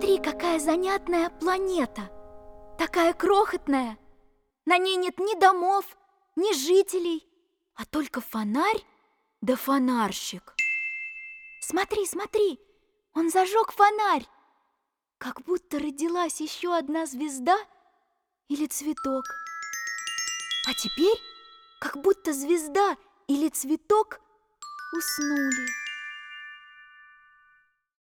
Смотри, какая занятная планета. Такая крохотная. На ней нет ни домов, ни жителей, а только фонарь да фонарщик. Смотри, смотри, он зажег фонарь. Как будто родилась еще одна звезда или цветок. А теперь, как будто звезда или цветок уснули.